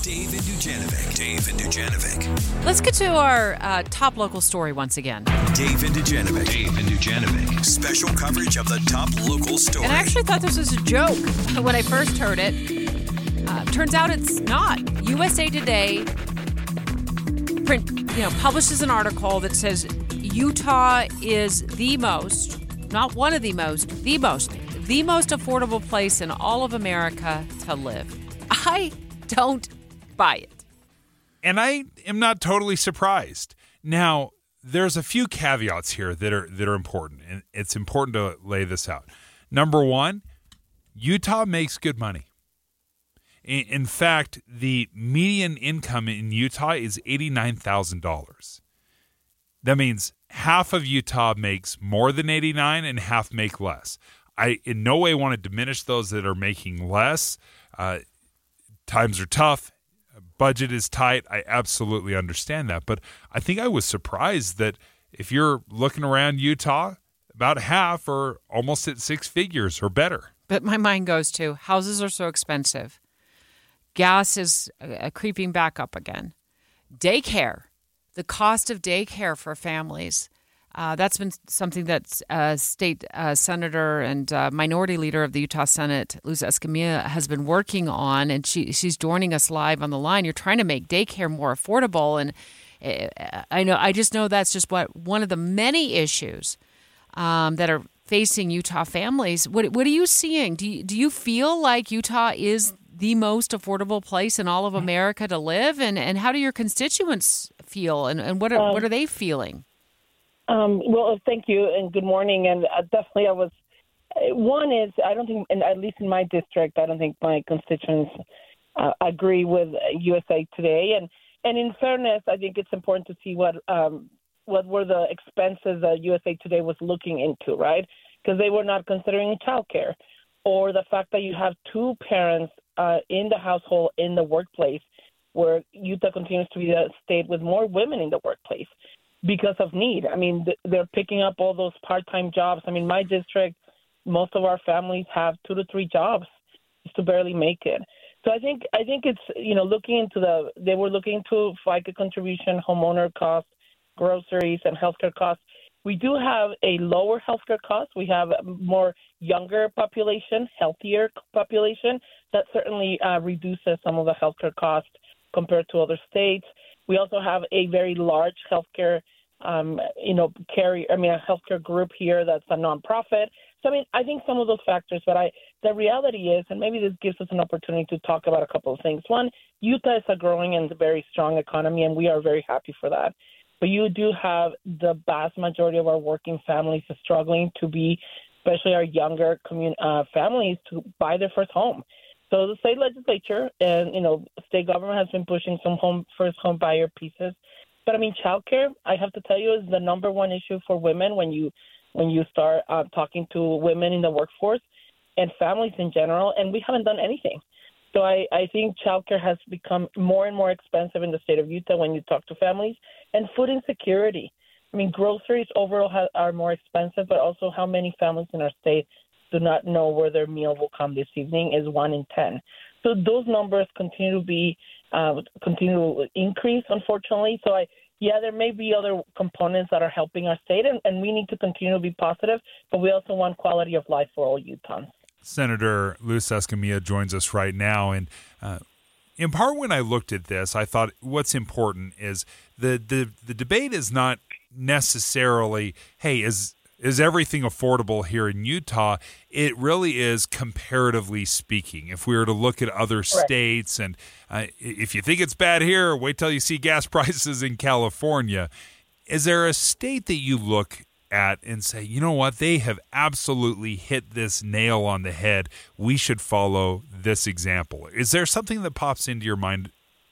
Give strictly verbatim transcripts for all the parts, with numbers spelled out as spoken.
Dave and Dujanovic. Dave and Dujanovic. Let's get to our uh, top local story once again. Dave and Dujanovic. Dave and Dujanovic. Special coverage of the top local story. And I actually thought this was a joke when I first heard it. Uh, turns out it's not. U S A Today print, you know, publishes an article that says Utah is the most, not one of the most, the most, the most affordable place in all of America to live. I don't buy it. And I am not totally surprised. Now, there's a few caveats here that are that are important, and it's important to lay this out. Number one, Utah makes good money. In fact, the median income in Utah is eighty-nine thousand dollars. That means half of Utah makes more than eighty-nine and half make less. I in no way want to diminish those that are making less. Uh, times are tough. Budget is tight. I absolutely understand that. But I think I was surprised that if you're looking around Utah, about half are almost at six figures or better. But my mind goes to houses are so expensive. Gas is uh, creeping back up again. Daycare, the cost of daycare for families. Uh, that's been something that uh, state uh, senator and uh, minority leader of the Utah Senate, Luz Escamilla, has been working on, and she she's joining us live on the line. You're trying to make daycare more affordable, and uh, I know I just know that's just what one of the many issues um, that are facing Utah families. What what are you seeing? Do you, do you feel like Utah is the most affordable place in all of America to live, and, and how do your constituents feel, and, and what are um, what are they feeling? Um, well, thank you, and good morning. And uh, definitely, I was. One is I don't think, and at least in my district, I don't think my constituents uh, agree with U S A Today. And and in fairness, I think it's important to see what um, what were the expenses that U S A Today was looking into, right? Because they were not considering childcare, or the fact that you have two parents uh, in the household in the workplace, where Utah continues to be the state with more women in the workplace because of need. I mean, they're picking up all those part-time jobs. I mean, my district, most of our families have two to three jobs just to barely make it. So I think I think it's, you know, looking into the, they were looking to FICA contribution, homeowner costs, groceries, and healthcare costs. We do have a lower healthcare cost. We have a more younger population, healthier population. That certainly uh, reduces some of the healthcare costs compared to other states. We also have a very large healthcare, um, you know, carry. I mean, a healthcare group here that's a nonprofit. So, I mean, I think some of those factors. But I, the reality is, and maybe this gives us an opportunity to talk about a couple of things. One, Utah is a growing and very strong economy, and we are very happy for that. But you do have the vast majority of our working families struggling to be, especially our younger commun- uh, families, to buy their first home. So the state legislature and, you know, state government has been pushing some home first home buyer pieces. But, I mean, childcare, I have to tell you, is the number one issue for women when you when you start uh, talking to women in the workforce and families in general, and we haven't done anything. So I, I think childcare has become more and more expensive in the state of Utah when you talk to families. And food insecurity. I mean, groceries overall ha- are more expensive, but also how many families in our state do not know where their meal will come this evening is one in ten. So those numbers continue to be uh, continue to increase, unfortunately. So I, yeah, there may be other components that are helping our state, and, and we need to continue to be positive, but we also want quality of life for all Utahns. Senator Luz Escamilla joins us right now, and uh, in part when I looked at this, I thought what's important is the the, the debate is not necessarily, hey, is Is everything affordable here in Utah? It really is, comparatively speaking. If we were to look at other states, and uh, if you think it's bad here, wait till you see gas prices in California. Is there a state that you look at and say, you know what, they have absolutely hit this nail on the head. We should follow this example. Is there something that pops into your mind?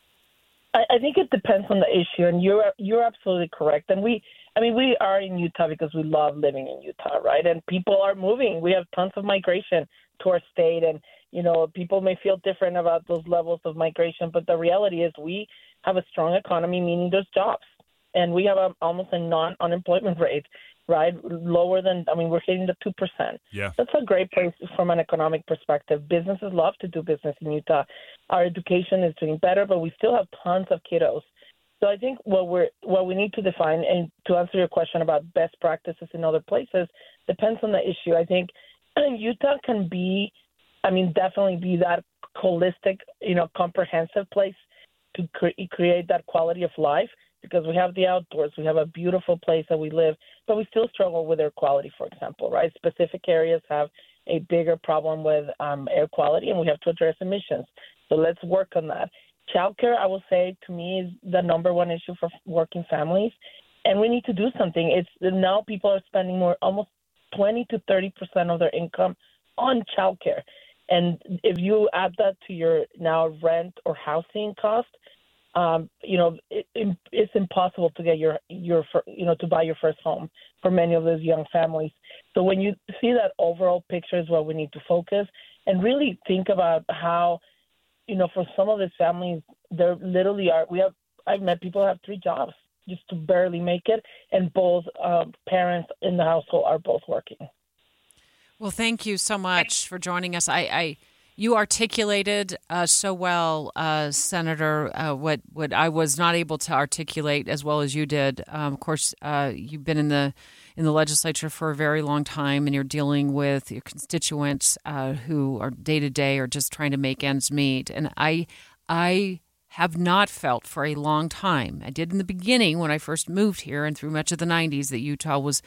I, I think it depends on the issue, and you're you're absolutely correct. And we. I mean, we are in Utah because we love living in Utah, right? And people are moving. We have tons of migration to our state. And, you know, people may feel different about those levels of migration. But the reality is we have a strong economy, meaning there's jobs. And we have a, almost a non-unemployment rate. right? Lower than, I mean, we're hitting the two percent. Yeah. That's a great place from an economic perspective. Businesses love to do business in Utah. Our education is doing better, but we still have tons of kiddos. So I think what we're what we need to define, and to answer your question about best practices in other places, depends on the issue. I think Utah can be, I mean, definitely be that holistic, you know, comprehensive place to cre- create that quality of life, because we have the outdoors, we have a beautiful place that we live, but we still struggle with air quality, for example, right? Specific areas have a bigger problem with um, air quality, and we have to address emissions. So let's work on that. Childcare, I will say, to me, is the number one issue for working families, and we need to do something. It's now people are spending more, almost twenty to thirty percent of their income on childcare, and if you add that to your now rent or housing cost, um, you know, it, it, it's impossible to get your your you know to buy your first home for many of those young families. So when you see that overall picture is what we need to focus and really think about how. You know, for some of these families, there literally are. We have. I've met people who have three jobs just to barely make it, and both uh, parents in the household are both working. Well, thank you so much for joining us. I, I you articulated uh, so well, uh, Senator, uh, what what I was not able to articulate as well as you did. Um, of course, uh, you've been in the in the legislature for a very long time, and you're dealing with your constituents uh, who are day to day or just trying to make ends meet. And I, I have not felt for a long time. I did in the beginning when I first moved here, and through much of the nineties, that Utah was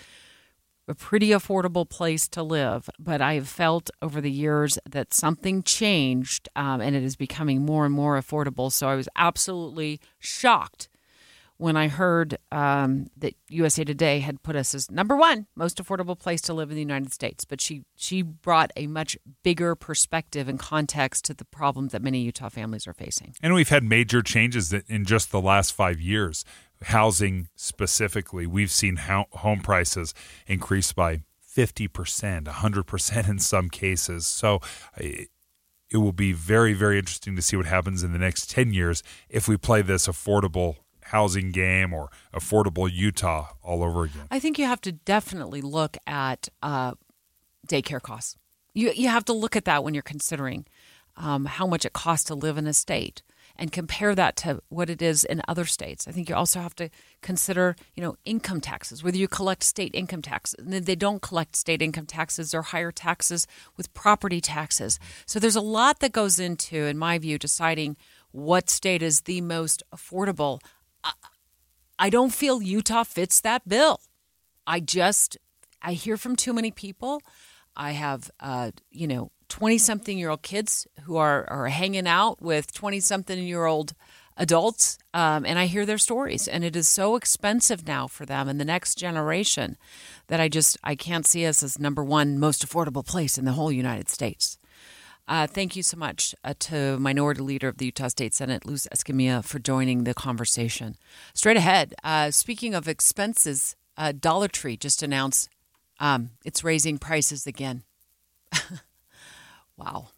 a pretty affordable place to live. But I have felt over the years that something changed, um, and it is becoming more and more affordable. So I was absolutely shocked when I heard um, that U S A Today had put us as number one most affordable place to live in the United States. But she she brought a much bigger perspective and context to the problems that many Utah families are facing. And we've had major changes in just the last five years. Housing specifically, we've seen home prices increase by fifty percent, one hundred percent in some cases. So it will be very, very interesting to see what happens in the next ten years if we play this affordable housing game or affordable Utah all over again. I think you have to definitely look at uh, daycare costs. You you have to look at that when you're considering um, how much it costs to live in a state and compare that to what it is in other states. I think you also have to consider, you know, income taxes, whether you collect state income taxes. And if they don't collect state income taxes, there are higher taxes with property taxes. So there's a lot that goes into, in my view, deciding what state is the most affordable. I don't feel Utah fits that bill. I just, I hear from too many people. I have, uh, you know, twenty-something-year-old kids who are, are hanging out with twenty-something-year-old adults, um, and I hear their stories. And it is so expensive now for them and the next generation that I just, I can't see us as number one most affordable place in the whole United States. Uh, thank you so much uh, to Minority Leader of the Utah State Senate, Luz Escamilla, for joining the conversation. Straight ahead, uh, speaking of expenses, uh, Dollar Tree just announced um, it's raising prices again. Wow.